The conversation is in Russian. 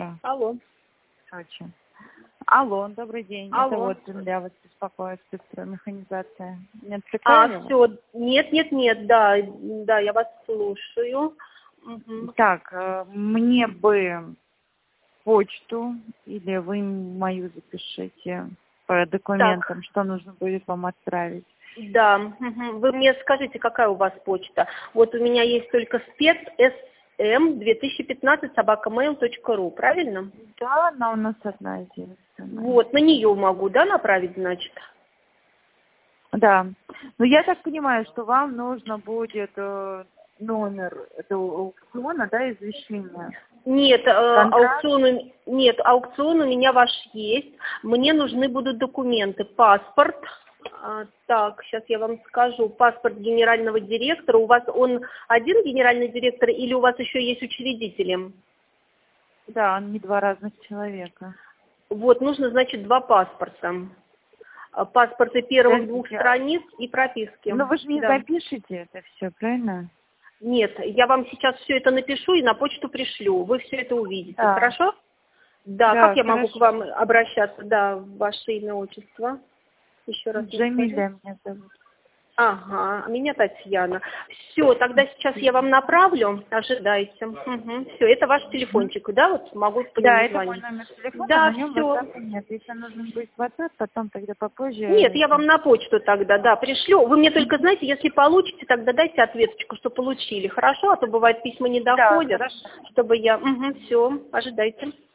утро. Алло. Сочи. Алло, добрый день. Алло. Это вот Земля вас беспокоит, спецмеханизация. Не отвлекаю вас? Все. Нет, да, я вас слушаю. Угу. Так, мне бы почту, или вы мою запишите по документам, Так, что нужно будет вам отправить. да. Угу. Вы мне скажите, какая у вас почта? Вот у меня есть только spec2015@mail.ru, правильно? Да, она у нас одна единственная. Вот, на нее могу, да, направить, значит? Да. Но я так понимаю, что вам нужно будет номер этого аукциона, да, извещения. Нет, Контракт? аукцион у меня ваш есть. Мне нужны будут документы. Паспорт. Так, сейчас я вам скажу. Паспорт генерального директора. У вас он один генеральный директор или у вас еще есть учредители? Да, не два разных человека. Вот, нужно, значит, два паспорта. Паспорты первых двух Подождите, страниц и прописки. ну вы же не Да. запишете это все, правильно? Нет, я вам сейчас все это напишу и на почту пришлю. Вы все это увидите. Да. Хорошо? Да, Да, как я могу к хорошо. вам обращаться? Да, ваше имя, отчество. Еще раз мне скажите. Джамиля меня зовут. Ага, меня Татьяна. Все, тогда сейчас я вам направлю. Ожидайте. Все, это ваш телефончик, да? Вот могу по Да, нему это мой звонить. номер телефона, Да, на нем все. WhatsApp нет. Если нужен будет WhatsApp, потом тогда попозже. Нет, я вам на почту тогда, да, пришлю. Вы мне только, знаете, если получите, тогда дайте ответочку, что получили. Хорошо? А то бывает письма не Да, доходят, хорошо. чтобы я... Все, ожидайте.